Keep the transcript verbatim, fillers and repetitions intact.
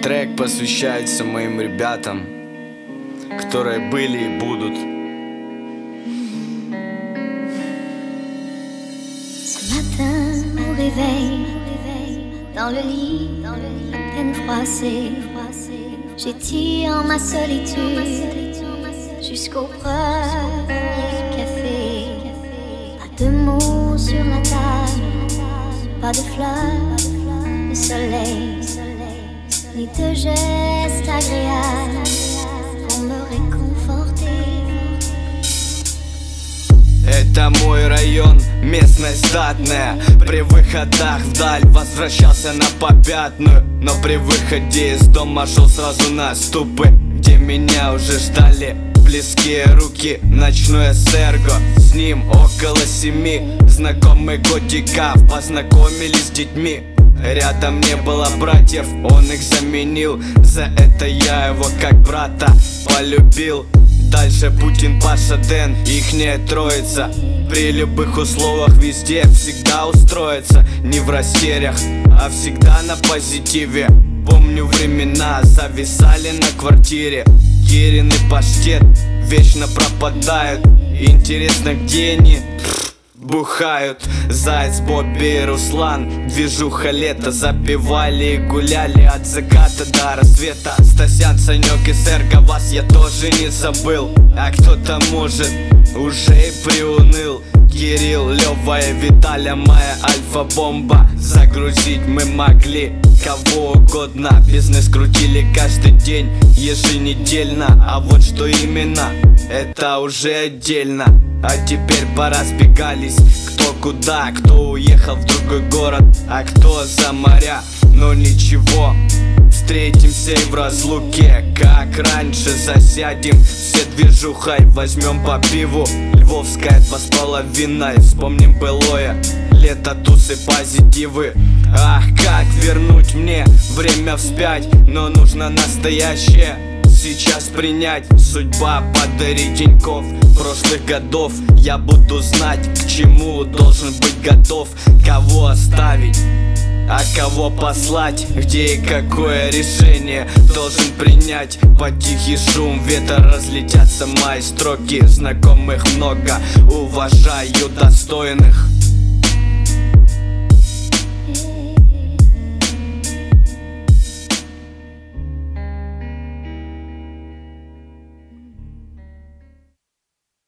трек посвящается моим ребятам, которые были и будут. Ce matin, au réveil, dans le lit, à peine froissé, j'étire ma solitude jusqu'au premier café. Pas de mots sur la table, pas de fleurs, de soleil, ni de gestes agréables pour me réconforter. Это мой район, местность статная. При выходах вдаль возвращался на попятную, но при выходе из дома шел сразу на ступы, где меня уже ждали близкие руки. Ночной эсерго, с ним около семи. Знакомые годиков познакомились с детьми. Рядом не было братьев, он их заменил. За это я его как брата полюбил. Дальше Путин, Паша, Дэн, ихняя троица. При любых условиях везде всегда устроится. Не в растерях, а всегда на позитиве. Помню времена, зависали на квартире. Кирин и паштет вечно пропадают. Интересно, где они? Бухают. Заяц, Бобби и Руслан, движуха лето. Запивали и гуляли от заката до рассвета. Стасян, Санек и Серго, вас я тоже не забыл. А кто-то может уже и приуныл. Кирилл, Лёва и Виталя, моя альфа-бомба. Загрузить мы могли кого угодно. Бизнес крутили каждый день, еженедельно. А вот что именно, это уже отдельно. А теперь поразбегались, кто куда, кто уехал в другой город, а кто за моря. Но ничего, встретимся и в разлуке, как раньше засядем все движухой, возьмем по пиву. Львовская два с половиной, вспомним былое лето, тусы, позитивы. Ах, как вернуть мне время вспять, но нужно настоящее сейчас принять. Судьба подарит деньков прошлых годов. Я буду знать, к чему должен быть готов. Кого оставить, а кого послать, где и какое решение должен принять. Под тихий шум ветра разлетятся мои строки. Знакомых много, уважаю достойных.